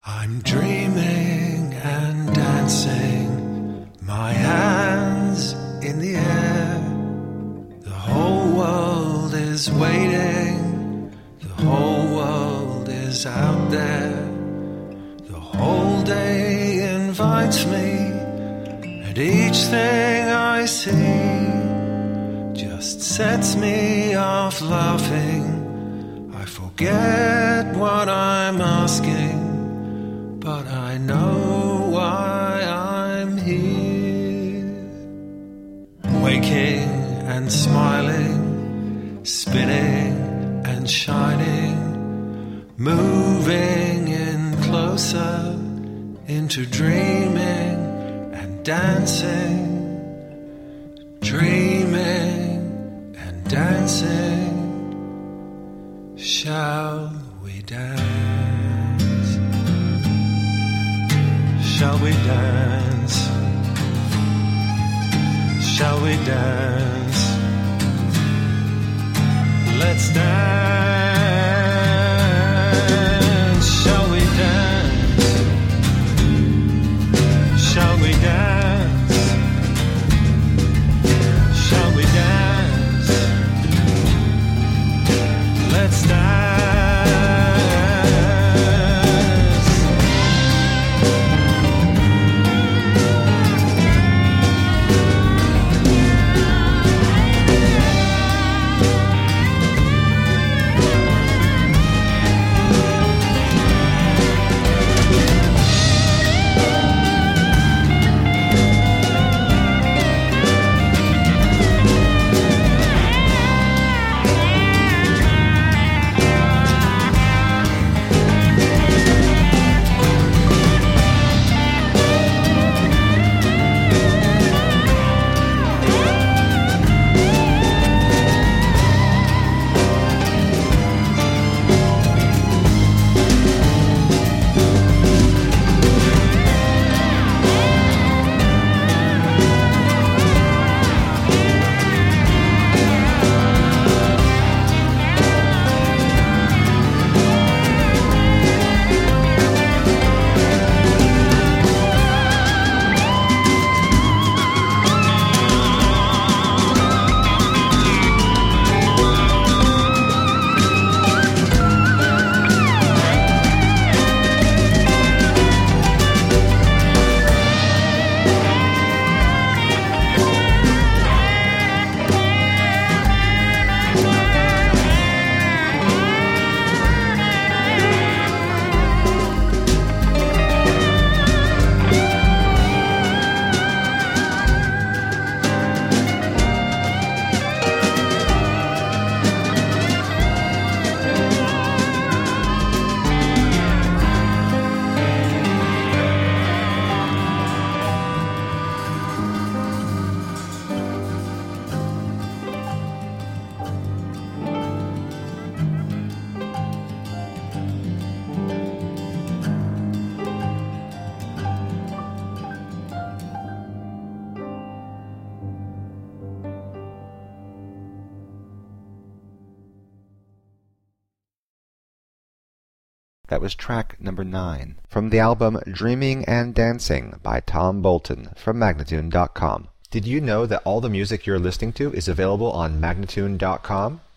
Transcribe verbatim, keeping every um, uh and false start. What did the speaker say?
I'm dreaming and dancing, my hands in the air. The whole world is waiting, the whole world is out there. The whole day invites me, and each thing I see just sets me off laughing. I forget what I'm asking, but I know why I'm here. Waking and smiling, spinning and shining, moving in closer into dreaming and dancing. Dreaming and dancing. Shall we dance? Shall we dance? Shall we dance? Let's dance. Shall we dance? Shall we dance? Shall we dance? Let's dance. That was track number nine from the album Dreaming and Dancing by Tom Bolton from Magnatune dot com. Did you know that all the music you're listening to is available on Magnatune dot com?